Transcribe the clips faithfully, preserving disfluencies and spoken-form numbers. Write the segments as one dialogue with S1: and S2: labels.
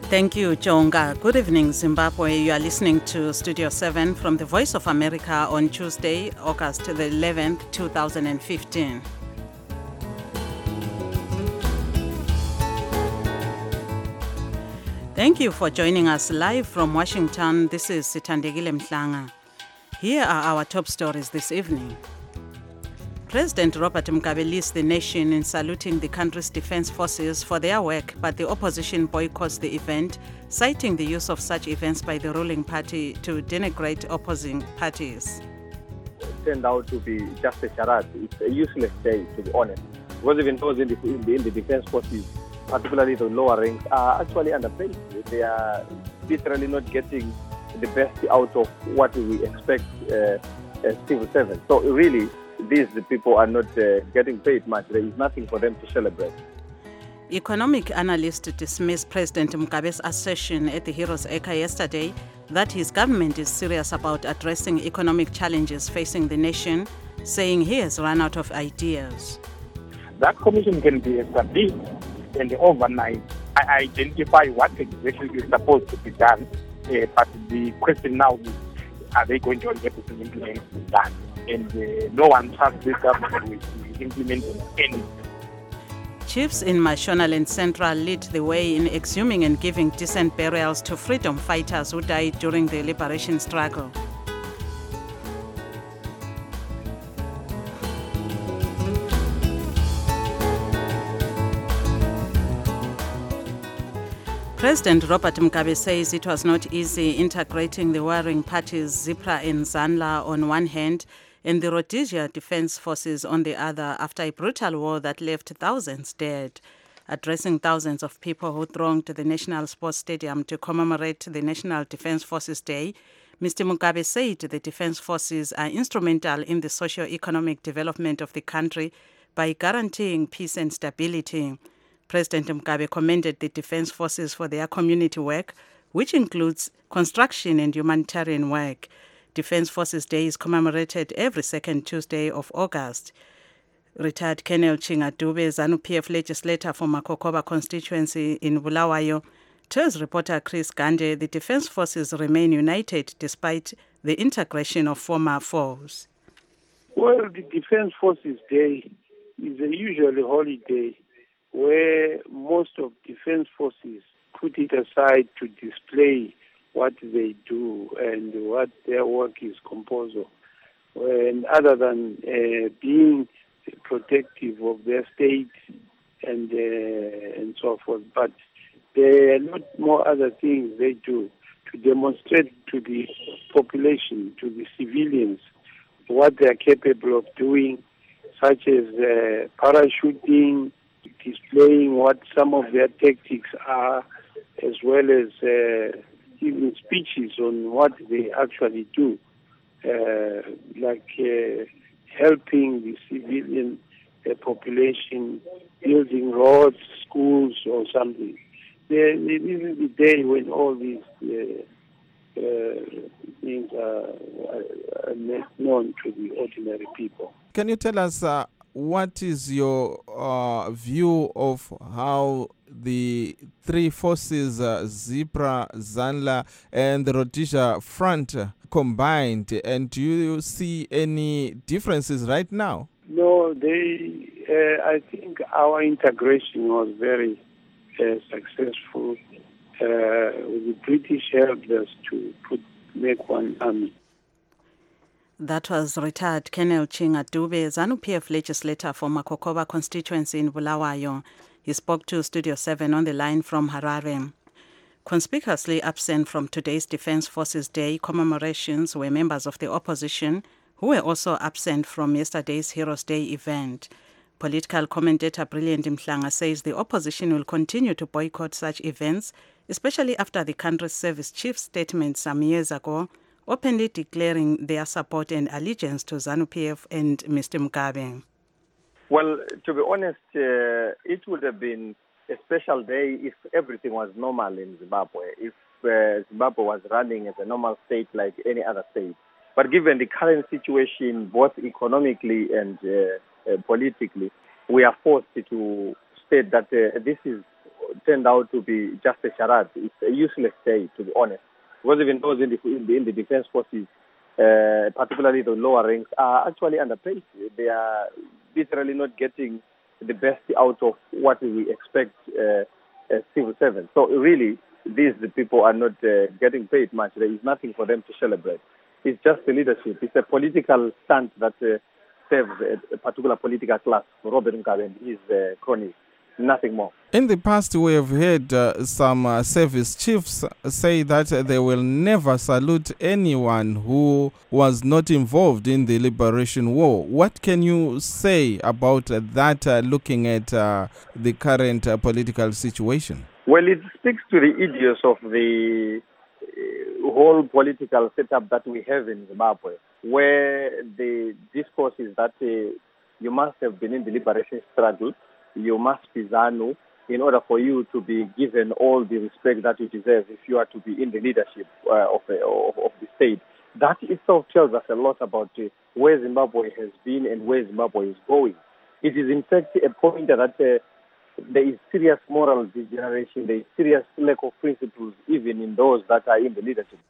S1: Thank you, Jonga. Good evening, Zimbabwe. You are listening to Studio seven from the Voice of America on Tuesday, August the eleventh, two thousand fifteen. Thank you for joining us live from Washington. This is Sithandegile Mhlanga. Here are our top stories this evening. President Robert Mugabe leads the nation in saluting the country's defense forces for their work, but the opposition boycotts the event, citing the use of such events by the ruling party to denigrate opposing parties.
S2: It turned out to be just a charade. It's a useless day, to be honest. Because even those in the, in the, in the defense forces, particularly the lower ranks, are actually underpaid. They are literally not getting the best out of what we expect uh, as civil servants. So really, these people are not uh, getting paid much. There is nothing for them to celebrate.
S1: Economic analysts dismissed President Mugabe's assertion at the Heroes Acre yesterday that his government is serious about addressing economic challenges facing the nation, saying he has run out of ideas.
S3: That commission can be established and overnight I identify what exactly is supposed to be done. Uh, but the question now is, are they going to get to implement that? And uh, no one trusts this government with implementing anything.
S1: Chiefs in Mashonaland Central lead the way in exhuming and giving decent burials to freedom fighters who died during the liberation struggle. President Robert Mugabe says it was not easy integrating the warring parties ZIPRA and ZANLA on one hand and the Rhodesia Defense Forces on the other after a brutal war that left thousands dead. Addressing thousands of people who thronged the National Sports Stadium to commemorate the National Defense Forces Day, Mister Mugabe said the Defense Forces are instrumental in the socio-economic development of the country by guaranteeing peace and stability. President Mugabe commended the Defense Forces for their community work, which includes construction and humanitarian work. Defense Forces Day is commemorated every second Tuesday of August. Retired Colonel Chinga Dube, ZANU-P F legislator for Makokoba constituency in Bulawayo, tells reporter Chris Gande the Defense Forces remain united despite the integration of former foes.
S4: Well, the Defense Forces Day is a usually holiday where most of defense forces put it aside to display what they do and what their work is composed of. And other than uh, being protective of their state and uh, and so forth, but there are a lot more other things they do to demonstrate to the population, to the civilians, what they are capable of doing, such as uh, parachuting, displaying what some of their tactics are, as well as uh, giving speeches on what they actually do, uh, like uh, helping the civilian uh, population, building roads, schools, or something. There, this is the day when all these uh, uh, things are, are made known to the ordinary people.
S5: Can you tell us uh, what is your uh, view of how the three forces, uh, ZIPRA, ZANLA, and the Rhodesia Front combined, and do you see any differences right now?
S4: No, they. Uh, I think our integration was very uh, successful. Uh, the British helped us to put make one army.
S1: That was retired Colonel Chinga Dube, ZANU-P F legislator for Makokoba constituency in Bulawayo. He spoke to Studio seven on the line from Harare. Conspicuously absent from today's Defense Forces Day commemorations were members of the opposition who were also absent from yesterday's Heroes Day event. Political commentator Brilliant Mhlanga says the opposition will continue to boycott such events, especially after the country's service chief's statement some years ago openly declaring their support and allegiance to ZANU-P F and Mister Mugabe.
S2: Well, to be honest, uh, it would have been a special day if everything was normal in Zimbabwe, if uh, Zimbabwe was running as a normal state like any other state. But given the current situation, both economically and uh, uh, politically, we are forced to state that uh, this is turned out to be just a charade. It's a useless day, to be honest. Because even those in the, in the, in the defense forces, uh, particularly the lower ranks, are actually underpaid. They are literally not getting the best out of what we expect uh, as civil servants. So really, these the people are not uh, getting paid much. There is nothing for them to celebrate. It's just the leadership. It's a political stunt that uh, serves a, a particular political class. Robert Mugabe and his uh, cronies. Nothing more.
S5: In the past, we have heard uh, some uh, service chiefs say that uh, they will never salute anyone who was not involved in the Liberation War. What can you say about uh, that, uh, looking at uh, the current uh, political situation?
S2: Well, it speaks to the idiots of the uh, whole political setup that we have in Zimbabwe, where the discourse is that uh, you must have been in the liberation struggle, you must be ZANU in order for you to be given all the respect that you deserve if you are to be in the leadership uh, of, the, of, of the state. That itself tells us a lot about uh, where Zimbabwe has been and where Zimbabwe is going. It is in fact a point that uh, there is serious moral degeneration, there is serious lack of principles even in those that are in the leadership.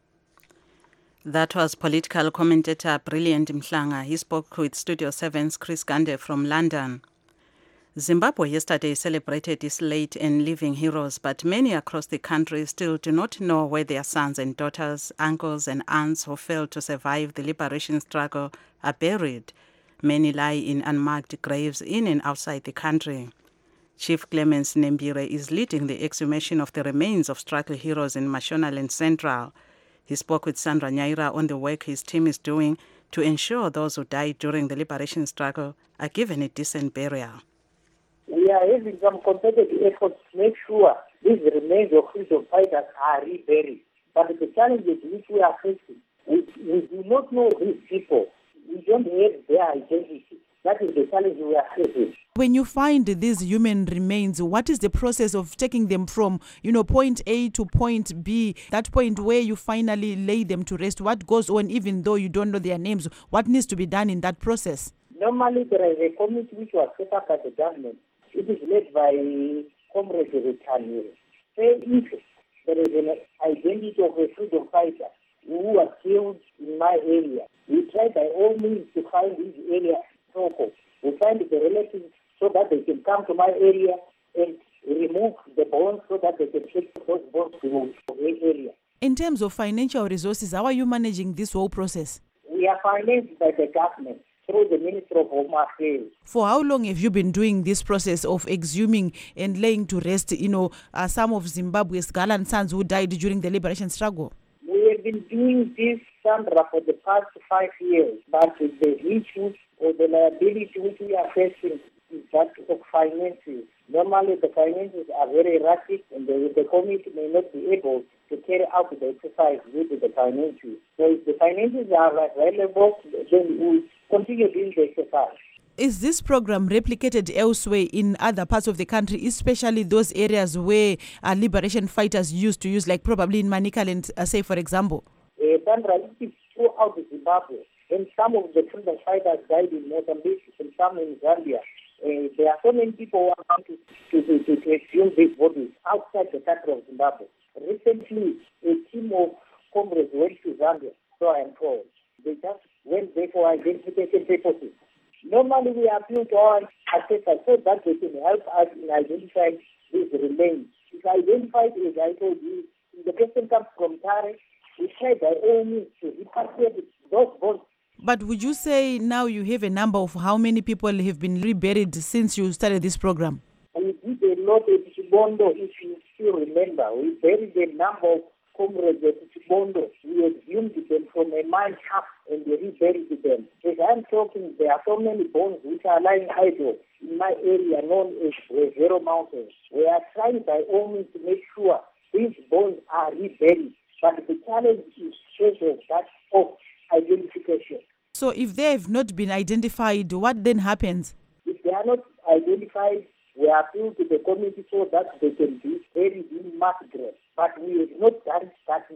S1: That was political commentator Brilliant Mhlanga. He spoke with Studio seven's Chris Gande from London. Zimbabwe yesterday celebrated its late and living heroes, but many across the country still do not know where their sons and daughters, uncles and aunts who failed to survive the liberation struggle are buried. Many lie in unmarked graves in and outside the country. Chief Clemens Nembire is leading the exhumation of the remains of struggle heroes in Mashonaland Central. He spoke with Sandra Nyaira on the work his team is doing to ensure those who died during the liberation struggle are given a decent burial.
S6: We are having some concerted efforts to make sure these remains of freedom fighters are reburied. But the challenges which we are facing, we, we do not know these people. We don't have their identity. That is the challenge we are facing.
S7: When you find these human remains, what is the process of taking them from, you know, point A to point B, that point where you finally lay them to rest? What goes on even though you don't know their names? What needs to be done in that process?
S6: Normally there is a committee which was set up by the government. It is led by Comrade Rutani. Say if there is an identity of a freedom fighter who was killed in my area, we try by all means to find this area local. We find the relatives so that they can come to my area and remove the bones so that they can take those bones to the area.
S7: In terms of financial resources, how are you managing this whole process?
S6: We are financed by the government through the Ministry of Home Affairs.
S7: For how long have you been doing this process of exhuming and laying to rest, you know, uh, some of Zimbabwe's gallant sons who died during the liberation struggle?
S6: We have been doing this, Sandra, for the past five years, but the issues or the liability which we are facing is that of finances. Normally the finances are very erratic and the, the committee may not be able to carry out the exercise due to the finances. So if the finances are available, then we continue doing the exercise.
S7: Is this program replicated elsewhere in other parts of the country, especially those areas where uh, liberation fighters used to use, like probably in Manicaland, uh, say, for example?
S6: Uh, Sandra, it is throughout Zimbabwe. And some of the freedom fighters died in Mozambique and some in Zambia. Uh, there are so many people who want to, to, to, to, to exhume these bodies outside the country of Zimbabwe. Recently, a team of comrades went to Zambia, so I am told. They just went there for identification purposes. Normally, we appeal to our assessors so that they can help us in identifying these remains. If identified, as I told you, if the person comes from Tare, we try by all means to repatriate those bones.
S7: But would you say now you have a number of how many people have been reburied since you started this program?
S6: We did a lot at Chibondo, if you still remember. We buried a number of comrades at Chibondo. We exhumed them from a mine shaft and we reburied them. As I'm talking, there are so many bones which are lying idle in my area known as Zero Mountains. We are trying by all means to make sure these bones are reburied. But the challenge is just that of identification.
S7: So if they have not been identified, what then happens?
S6: If they are not identified, we appeal to the committee so that they can be buried in mass graves. But we have not done that yet.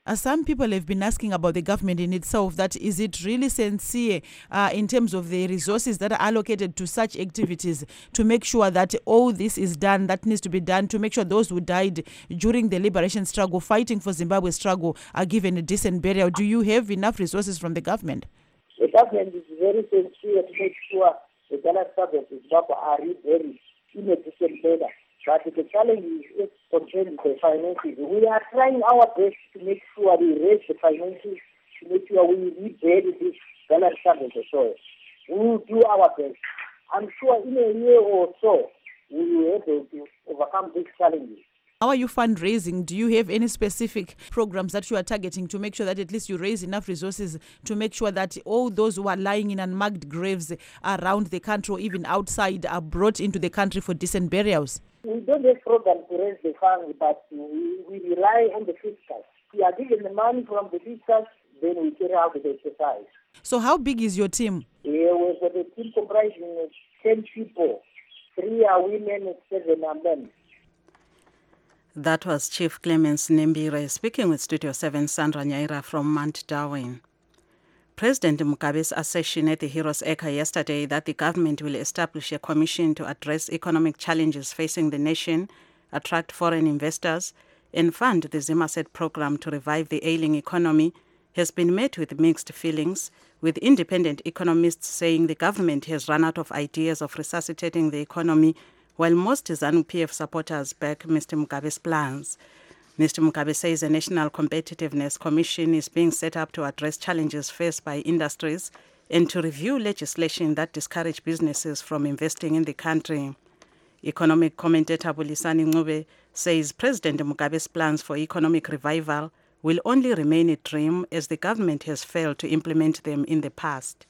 S7: Uh, some people have been asking about the government in itself, that is it really sincere uh, in terms of the resources that are allocated to such activities to make sure that all this is done, that needs to be done, to make sure those who died during the liberation struggle, fighting for Zimbabwe struggle, are given a decent burial? Do you have enough resources from the government?
S6: The government is very sincere to make sure the Ghana struggle in Zimbabwe are reburied in a decent manner. But the challenge is concerning the finances. We are trying our best to make sure we raise the finances, to make sure we rebury this Ghana struggle in the soil. We will do our best. I'm sure in a year or so, we will be able to overcome these challenges.
S7: How are you fundraising? Do you have any specific programs that you are targeting to make sure that at least you raise enough resources to make sure that all those who are lying in unmarked graves around the country or even outside are brought into the country for decent burials?
S6: We don't have programs to raise the funds, but we, we rely on the fiscals. We are given the money from the fiscals, then we carry out the exercise.
S7: So how big is your team?
S6: Yeah, we've got a team comprising of ten people. Three are women and seven are men.
S1: That was Chief Clemens Nembire speaking with Studio seven Sandra Nyaira from Mount Darwin. President Mugabe's assertion at the Heroes Acre yesterday that the government will establish a commission to address economic challenges facing the nation, attract foreign investors, and fund the Zimaset program to revive the ailing economy has been met with mixed feelings, with independent economists saying the government has run out of ideas of resuscitating the economy, while most ZANU-P F supporters back Mister Mugabe's plans. Mister Mugabe says a National Competitiveness Commission is being set up to address challenges faced by industries and to review legislation that discourage businesses from investing in the country. Economic commentator Bulisani Ncube says President Mugabe's plans for economic revival will only remain a dream as the government has failed to implement them in the past.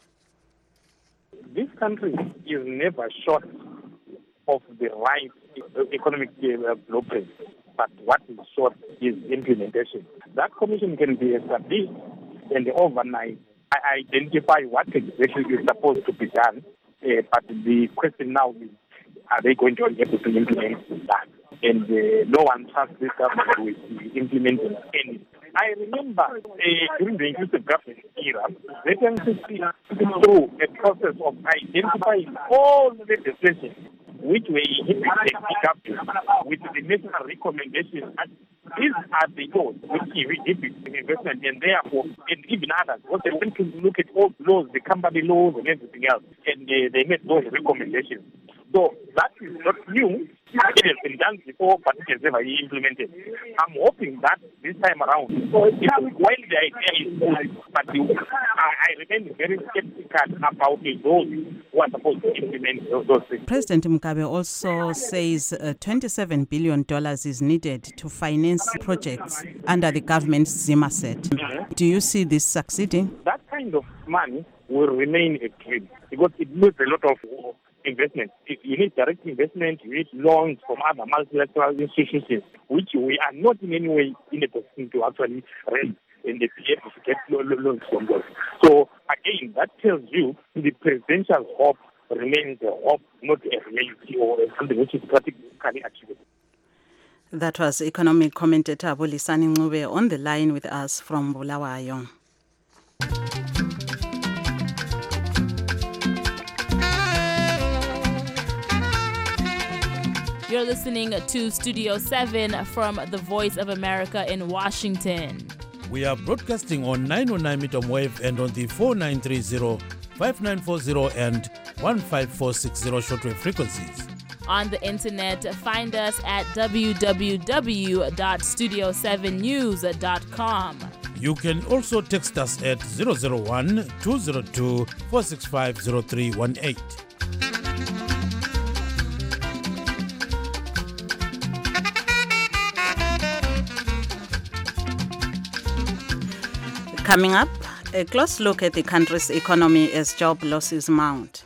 S3: This country is never short of the right economic uh, blueprint, but what is short is implementation. That commission can be established and overnight identify what exactly is supposed to be done, uh, but the question now is, are they going to be able to implement that? And uh, no one trusts this government with implementing anything. I remember uh, during the inclusive government era, the N C C went through a process of identifying all the legislation which were inhibited with the national recommendations. And these are the laws which inhibit investment, and therefore, and even others, what they went to look at all laws, the company laws and everything else, and uh, they made those recommendations. So that is not new. It has been done before, but it has never been implemented. I'm hoping that this time around, while the idea is good, but you, I, I remain very skeptical about those who are supposed to implement those things.
S1: President Mugabe also says uh, twenty-seven billion dollars is needed to finance projects under the government's Zimaset. Mm-hmm. Do you see this succeeding?
S3: That kind of money will remain a dream because it needs a lot of investment. You need direct investment, you need loans from other multilateral institutions, which we are not in any way in a position to actually raise in the P F to get loans from those. So again, that tells you the presidential hope remains a hope, not a reality or something which is practically achievable.
S1: That was economic commentator Bulisani Ncube on the line with us from Bulawayo.
S8: You're listening to Studio seven from the Voice of America in Washington.
S9: We are broadcasting on nine oh nine medium wave and on the four nine three zero, five nine four zero and one five four six zero shortwave frequencies.
S8: On the internet, find us at w w w dot studio seven news dot com.
S9: You can also text us at zero zero one, two zero two, four six five zero three one eight.
S1: Coming up, a close look at the country's economy as job losses mount.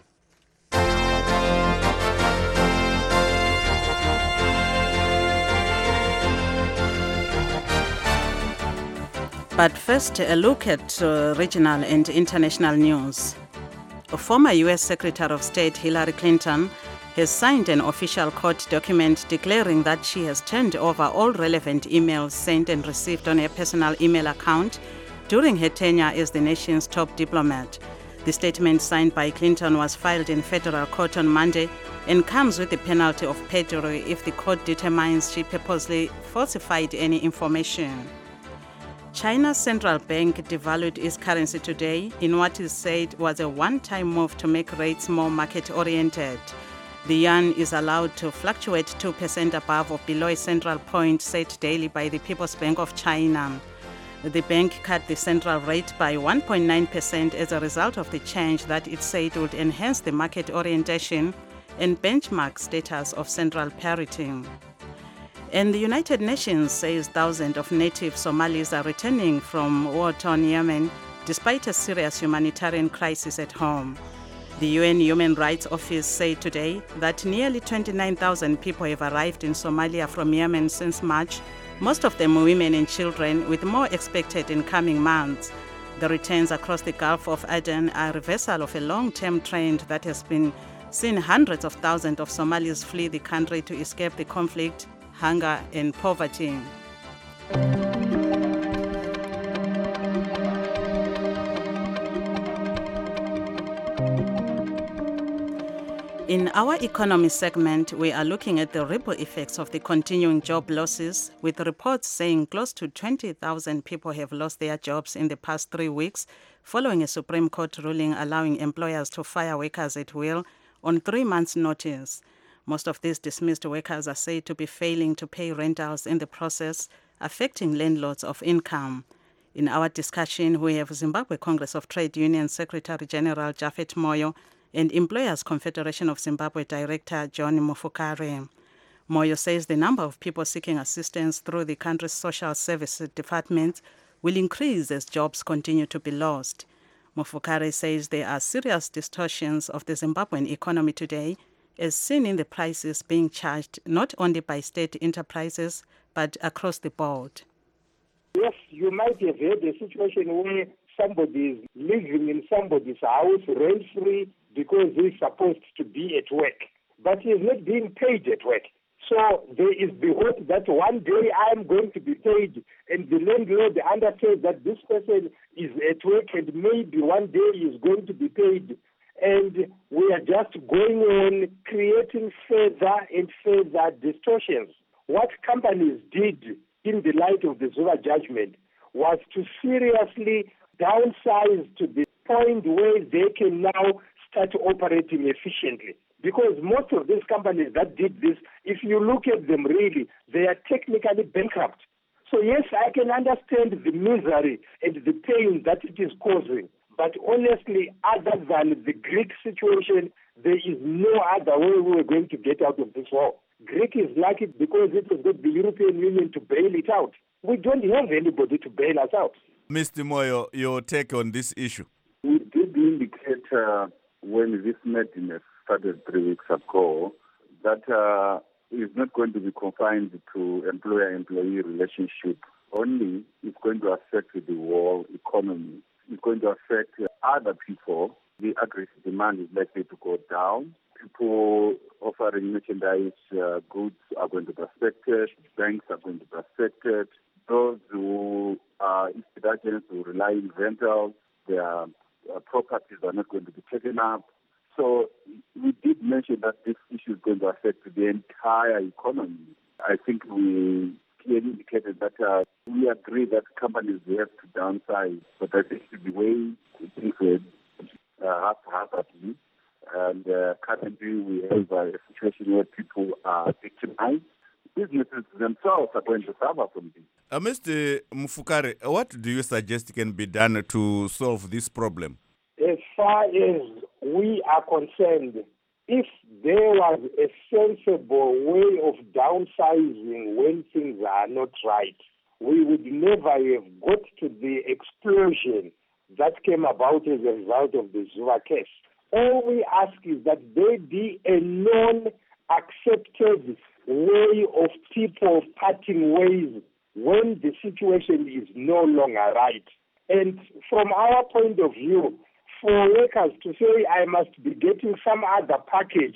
S1: But first, a look at uh, regional and international news. A former U S Secretary of State Hillary Clinton has signed an official court document declaring that she has turned over all relevant emails sent and received on her personal email account during her tenure as the nation's top diplomat. The statement signed by Clinton was filed in federal court on Monday and comes with the penalty of perjury if the court determines she purposely falsified any information. China's central bank devalued its currency today in what is said was a one-time move to make rates more market-oriented. The yuan is allowed to fluctuate two percent above or below a central point set daily by the People's Bank of China. The bank cut the central rate by one point nine percent as a result of the change that it said would enhance the market orientation and benchmark status of central parity. And the United Nations says thousands of native Somalis are returning from war-torn Yemen despite a serious humanitarian crisis at home. The U N Human Rights Office said today that nearly twenty-nine thousand people have arrived in Somalia from Yemen since March, most of them women and children, with more expected in coming months. The returns across the Gulf of Aden are a reversal of a long-term trend that has been seen hundreds of thousands of Somalis flee the country to escape the conflict, hunger, and poverty. In our economy segment, we are looking at the ripple effects of the continuing job losses, with reports saying close to twenty thousand people have lost their jobs in the past three weeks, following a Supreme Court ruling allowing employers to fire workers at will on three months' notice. Most of these dismissed workers are said to be failing to pay rentals in the process, affecting landlords of income. In our discussion, we have Zimbabwe Congress of Trade Union Secretary General Japhet Moyo and Employers Confederation of Zimbabwe Director John Mufukare. Moyo says the number of people seeking assistance through the country's social services department will increase as jobs continue to be lost. Mufukare says there are serious distortions of the Zimbabwean economy today, as seen in the prices being charged not only by state enterprises, but across the board.
S10: Yes, you might have had a situation where somebody is living in somebody's house rent-free because he's supposed to be at work, but he's not being paid at work. So there is the hope that one day I am going to be paid, and the landlord understands that this person is at work and maybe one day he is going to be paid. And we are just going on creating further and further distortions. What companies did in the light of the Zuma judgment was to seriously downsize to the point where they can now start operating efficiently. Because most of these companies that did this, if you look at them really, they are technically bankrupt. So yes, I can understand the misery and the pain that it is causing. But honestly, other than the Greek situation, there is no other way we are going to get out of this war. Greek is lucky because it has got the European Union to bail it out. We don't have anybody to bail us out.
S11: Mister Moyo, your take on this issue?
S12: We did indicate uh, when this meeting started three weeks ago that uh, it's not going to be confined to employer-employee relationship only. It's going to affect the whole economy. It's going to affect other people. The aggregate demand is likely to go down. People offering merchandise uh, goods are going to be affected. Banks are going to be affected. Those who are estate agents who rely on rentals, their uh, properties are not going to be taken up. So we did mention that this issue is going to affect the entire economy. I think we clearly indicated that uh, we agree that companies have to downsize, but I think the way things were uh, haphazardly. And uh, currently we have a situation where people are victimized. Businesses themselves are going to suffer from this.
S11: Uh, Mister Mufukare, what do you suggest can be done to solve this problem?
S10: As far as we are concerned, if there was a sensible way of downsizing when things are not right, we would never have got to the explosion that came about as a result of the Zuma case. All we ask is that there be a non-accepted way of people parting ways when the situation is no longer right. And from our point of view, for workers to say I must be getting some other package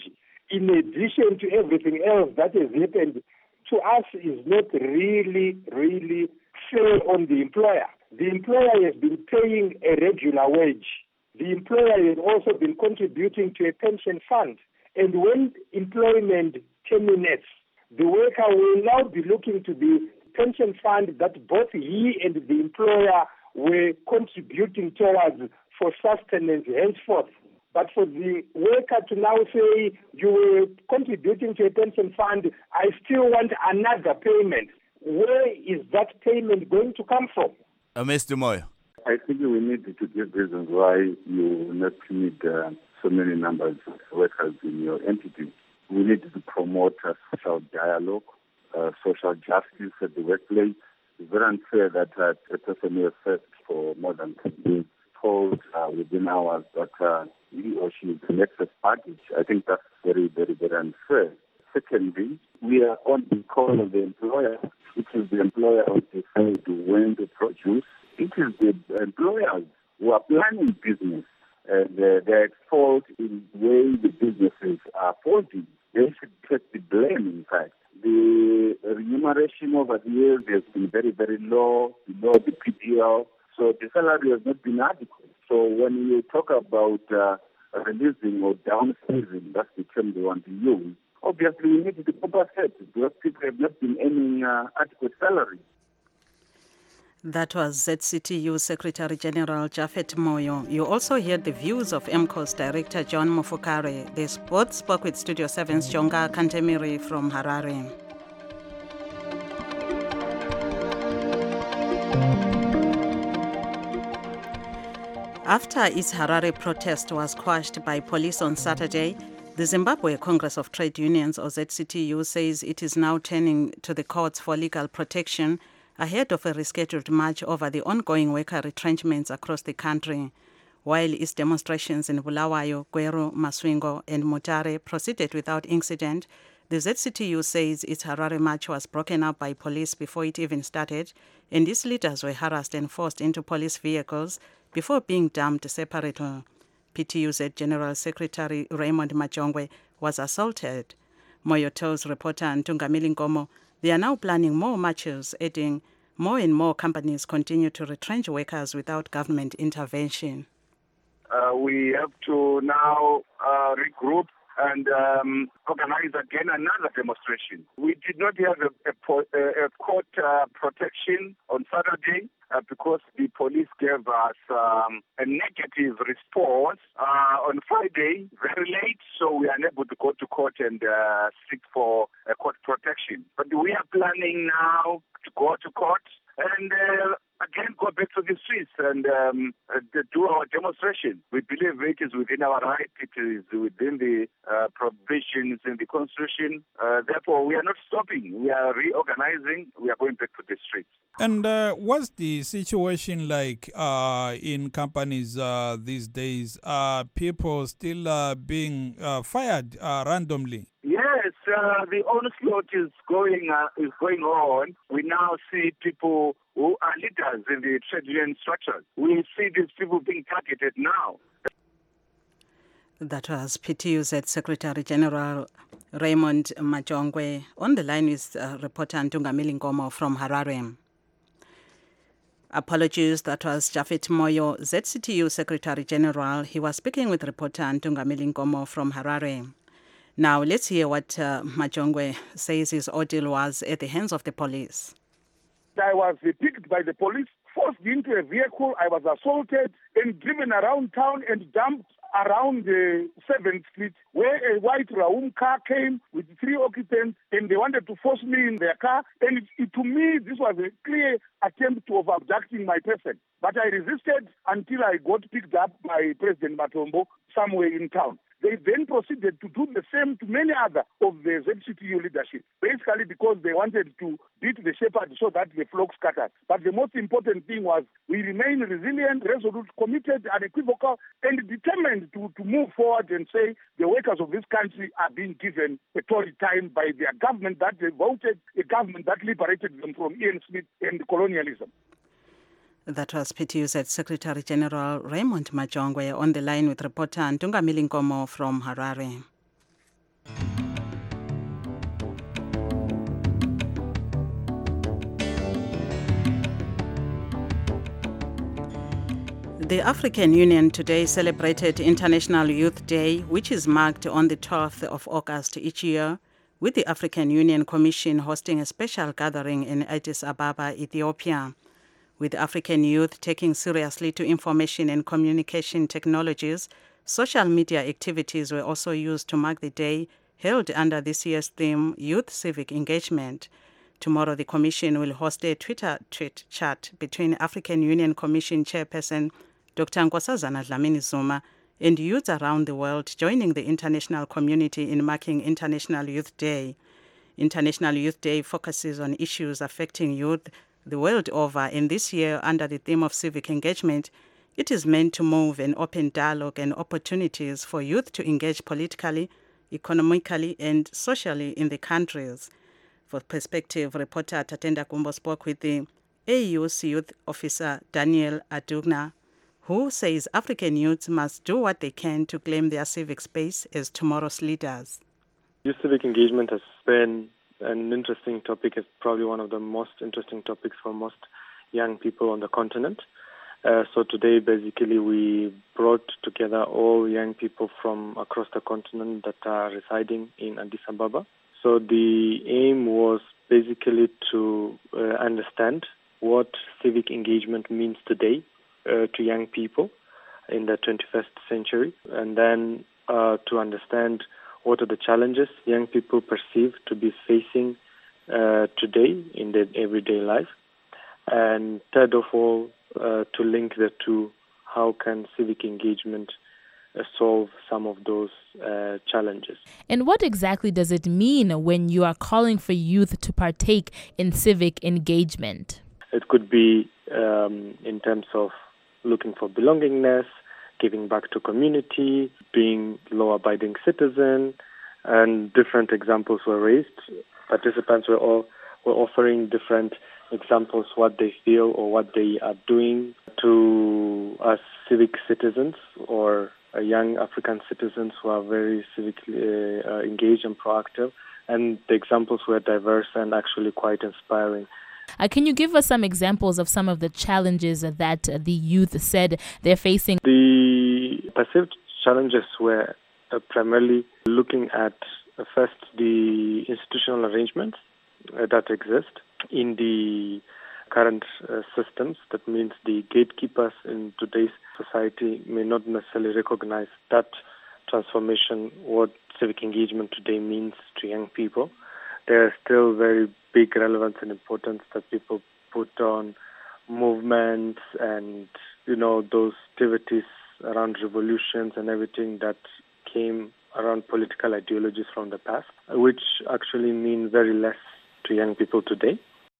S10: in addition to everything else that has happened, to us is not really, really fair on the employer. The employer has been paying a regular wage. The employer has also been contributing to a pension fund. And when employment terminates, the worker will now be looking to the pension fund that both he and the employer were contributing towards for sustenance henceforth. But for the worker to now say, you were contributing to a pension fund, I still want another payment. Where is that payment going to come from?
S11: Uh, Mister Moyo.
S12: I think we need to give reasons why you not need uh, so many numbers of workers in your entity. We need to promote uh, social dialogue, uh, social justice at the workplace. It's very unfair that uh, a person who has served for more than ten years told uh, within hours that uh, he or she is an excess package. I think that's very, very, very unfair. Secondly, we are on the call of the employer. It is the employer who decides when to produce. It is the employers who are planning business. And uh, they're at fault in the way the businesses are folding. They should take the blame, in fact. The remuneration over the years has been very, very low, below the P D L. So the salary has not been adequate. So when you talk about uh, releasing or downsizing, that's the term they want to use, obviously we need to compensate because people have not been earning uh, adequate salary.
S1: That was Z C T U Secretary General Japhet Moyo. You also heard the views of M C O S Director John Mufukare. They both spoke with Studio seven's Jonga Kantemiri from Harare. After its Harare protest was quashed by police on Saturday, the Zimbabwe Congress of Trade Unions, or Z C T U, says it is now turning to the courts for legal protection ahead of a rescheduled march over the ongoing worker retrenchments across the country. While its demonstrations in Bulawayo, Gweru, Maswingo and Mutare proceeded without incident, the Z C T U says its Harare march was broken up by police before it even started, and its leaders were harassed and forced into police vehicles before being dumped separately. P T U Z General Secretary Raymond Majongwe was assaulted. Moyo tells reporter Ntungamili Nkomo they are now planning more marches, adding more and more companies continue to retrench workers without government intervention.
S13: Uh, we have to now uh, regroup and um, organize again another demonstration. We did not have a, a, a court uh, protection on Saturday uh, because the police gave us um, a negative response uh, on Friday, very late, so we are unable to go to court and uh, seek for a court protection. But we are planning now to go to court and uh, again go back to the streets and um, uh, do our demonstration. We believe it is within our right, it is within the uh, provisions in the Constitution. Uh, therefore, we are not stopping. We are reorganizing. We are going back to the streets.
S14: And uh, what's the situation like uh, in companies uh, these days? Are people still uh, being uh, fired uh, randomly?
S13: Yes, uh, the onslaught is going uh, is going on. We now see people who are leaders in the trade union structures. We see these people being targeted now.
S1: That was P T U Z Secretary General Raymond Majongwe. On the line is uh, reporter Ntungamili Nkomo from Harare. Apologies, that was Japhet Moyo, Z C T U Secretary General. He was speaking with reporter Ntungamili Nkomo from Harare. Now, let's hear what uh, Majongwe says his ordeal was at the hands of the police.
S15: I was picked by the police, forced into a vehicle. I was assaulted and driven around town and dumped around the seventh Street, where a white Raum car came with three occupants, and they wanted to force me in their car. And it, it, to me, this was a clear attempt of abducting my person. But I resisted until I got picked up by President Matombo somewhere in town. They then proceeded to do the same to many other of the Z C T U leadership, basically because they wanted to beat the shepherd so that the flock scattered. But the most important thing was we remain resilient, resolute, committed, unequivocal, and determined to, to move forward and say the workers of this country are being given a Tory time by their government that they voted, a government that liberated them from Ian Smith and colonialism.
S1: That was P T U Z Secretary General Raymond Majongwe on the line with reporter Ntungamili Nkomo from Harare. The African Union today celebrated International Youth Day, which is marked on the twelfth of August each year, with the African Union Commission hosting a special gathering in Addis Ababa, Ethiopia. With African youth taking seriously to information and communication technologies, social media activities were also used to mark the day, held under this year's theme, Youth Civic Engagement. Tomorrow, the Commission will host a Twitter tweet chat between African Union Commission Chairperson Doctor Nkosazana Dlamini Zuma and youth around the world joining the international community in marking International Youth Day. International Youth Day focuses on issues affecting youth the world over, and this year, under the theme of civic engagement, it is meant to move an open dialogue and opportunities for youth to engage politically, economically, and socially in the countries. For Perspective, reporter Tatenda Kumbo spoke with the A U's youth officer Daniel Adugna, who says African youths must do what they can to claim their civic space as tomorrow's leaders.
S16: Youth civic engagement has been an interesting topic. It's probably one of the most interesting topics for most young people on the continent. Uh, so today, basically, we brought together all young people from across the continent that are residing in Addis Ababa. So the aim was basically to uh, understand what civic engagement means today uh, to young people in the twenty-first century, and then uh, to understand what are the challenges young people perceive to be facing uh, today in their everyday life. And third of all, uh, to link the two, how can civic engagement uh, solve some of those uh, challenges.
S8: And what exactly does it mean when you are calling for youth to partake in civic engagement?
S16: It could be um, in terms of looking for belongingness, giving back to community, being law-abiding citizen, and different examples were raised. Participants were all were offering different examples, what they feel or what they are doing to us civic citizens or uh, young African citizens who are very civically uh, engaged and proactive. And the examples were diverse and actually quite inspiring.
S8: Uh, can you give us some examples of some of the challenges that uh, the youth said they're facing?
S16: The perceived challenges were uh, primarily looking at uh, first the institutional arrangements uh, that exist in the current uh, systems. That means the gatekeepers in today's society may not necessarily recognize that transformation, what civic engagement today means to young people. There is still very big relevance and importance that people put on movements and, you know, those activities around revolutions and everything that came around political ideologies from the past, which actually mean very less to young people today.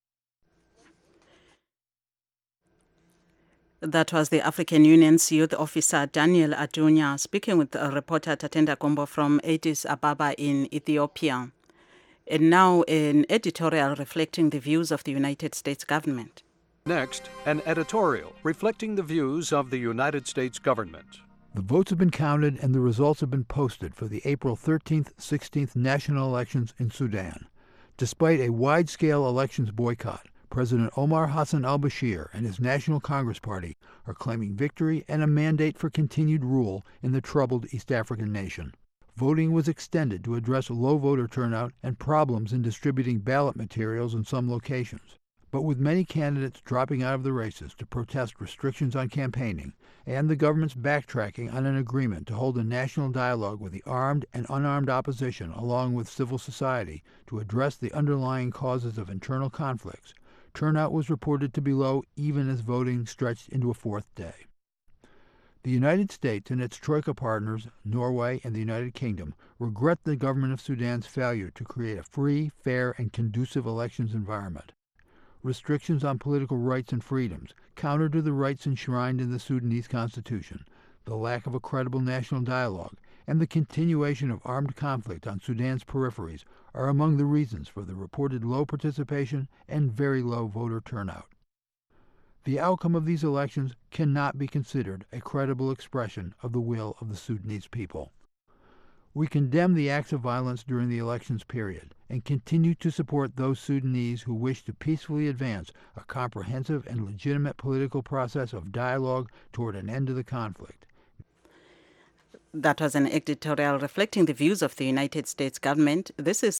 S1: That was the African Union's youth officer, Daniel Adunya, speaking with a reporter Tatenda Kombo from Addis Ababa in Ethiopia. And now an editorial reflecting the views of the United States government.
S17: Next, an editorial reflecting the views of the United States government.
S18: The votes have been counted and the results have been posted for the April thirteenth, sixteenth national elections in Sudan. Despite a wide-scale elections boycott, President Omar Hassan al-Bashir and his National Congress Party are claiming victory and a mandate for continued rule in the troubled East African nation. Voting was extended to address low voter turnout and problems in distributing ballot materials in some locations. But with many candidates dropping out of the races to protest restrictions on campaigning and the government's backtracking on an agreement to hold a national dialogue with the armed and unarmed opposition along with civil society to address the underlying causes of internal conflicts, turnout was reported to be low even as voting stretched into a fourth day. The United States and its Troika partners, Norway and the United Kingdom, regret the government of Sudan's failure to create a free, fair, and conducive elections environment. Restrictions on political rights and freedoms, counter to the rights enshrined in the Sudanese constitution, the lack of a credible national dialogue, and the continuation of armed conflict on Sudan's peripheries are among the reasons for the reported low participation and very low voter turnout. The outcome of these elections cannot be considered a credible expression of the will of the Sudanese people. We condemn the acts of violence during the elections period and continue to support those Sudanese who wish to peacefully advance a comprehensive and legitimate political process of dialogue toward an end to the conflict.
S1: That was an editorial reflecting the views of the United States government. This is